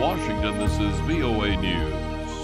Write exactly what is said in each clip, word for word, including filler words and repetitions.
Washington, this is V O A News.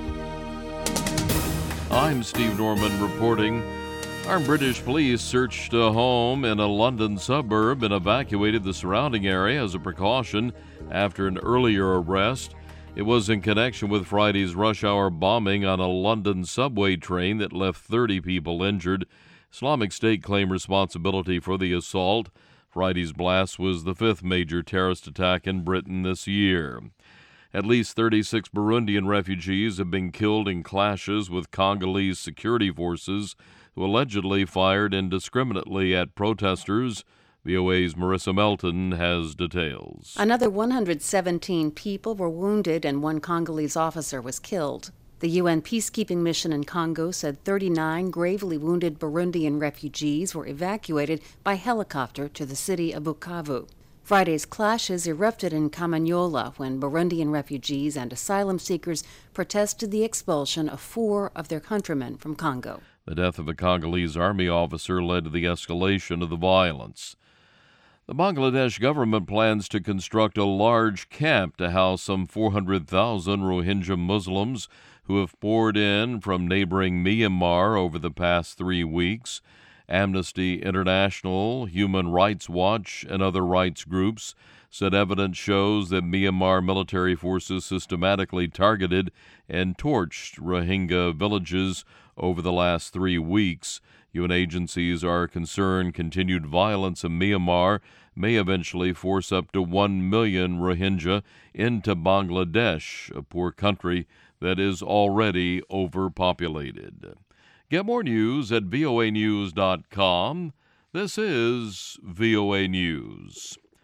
I'm Steve Norman reporting. Armed British police searched a home in a London suburb and evacuated the surrounding area as a precaution after an earlier arrest. It was in connection with Friday's rush hour bombing on a London subway train that left thirty people injured. Islamic State claimed responsibility for the assault. Friday's blast was the fifth major terrorist attack in Britain this year. At least thirty-six Burundian refugees have been killed in clashes with Congolese security forces who allegedly fired indiscriminately at protesters. V O A's Marissa Melton has details. Another one hundred seventeen people were wounded and one Congolese officer was killed. The U N peacekeeping mission in Congo said thirty-nine gravely wounded Burundian refugees were evacuated by helicopter to the city of Bukavu. Friday's clashes erupted in Kamanyola when Burundian refugees and asylum seekers protested the expulsion of four of their countrymen from Congo. The death of a Congolese army officer led to the escalation of the violence. The Bangladesh government plans to construct a large camp to house some four hundred thousand Rohingya Muslims who have poured in from neighboring Myanmar over the past three weeks. Amnesty International, Human Rights Watch, and other rights groups said evidence shows that Myanmar military forces systematically targeted and torched Rohingya villages over the last three weeks. U N agencies are concerned continued violence in Myanmar may eventually force up to one million Rohingya into Bangladesh, a poor country that is already overpopulated. Get more news at V O A news dot com. This is V O A News.